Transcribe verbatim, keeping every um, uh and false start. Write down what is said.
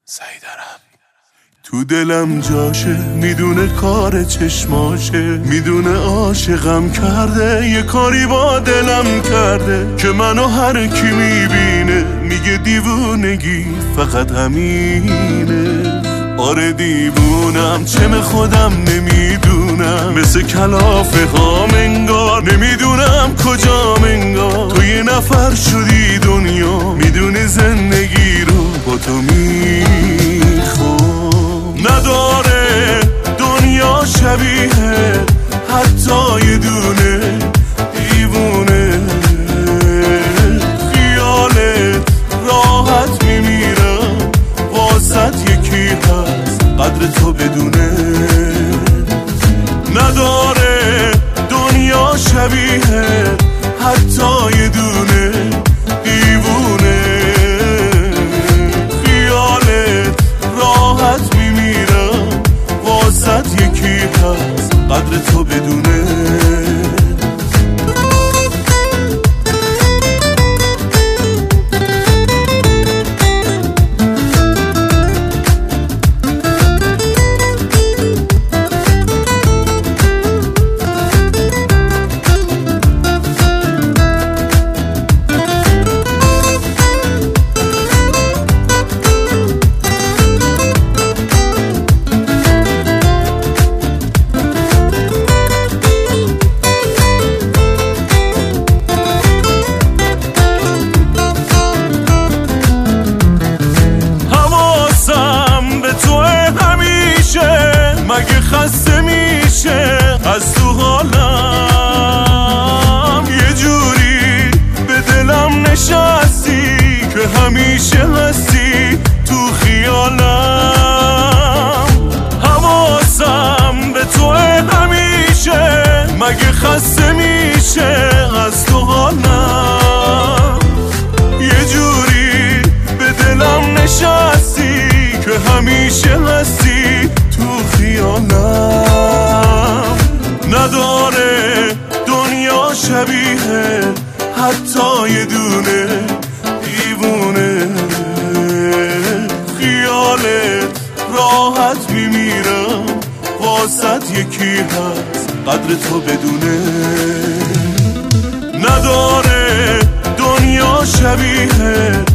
سیدرم تو دلم جاشه، میدونه کار چشماشه، میدونه عاشقم کرده، یه کاری با دلم کرده که منو هر کی میبینه میگه دیوونگی فقط همینه. آره دیوونم، چم خودم نمیدونم، مثل کلافه ها منگار، نمیدونم کجا منگار تو یه نفر شدی دنیا، میدونی زندگی رو با تو میخوام. نداره دنیا شبیه حتی یه دونه دیوونه، خیالت راحت میمیرم واسط یکی هست قدر تو بدونه. نداره دنیا شبیه حتی یه دونه دیوونه، خیالت راحت میمیرم واسط یکی هست قدر تو بدونه. مگه خسته میشه از تو حالم، یه جوری به دلم نشستی که همیشه هستی تو خیالم. حواسم به تو همیشه، مگه خسته میشه از تو حالم، یه جوری به دلم نشستی که همیشه هستی تو خیالم. نداره دنیا شبیه حتی یه دونه دیوونه، خیالت راحت میمیرم واسط یکی هست قدر تو بدونه. نداره دنیا شبیه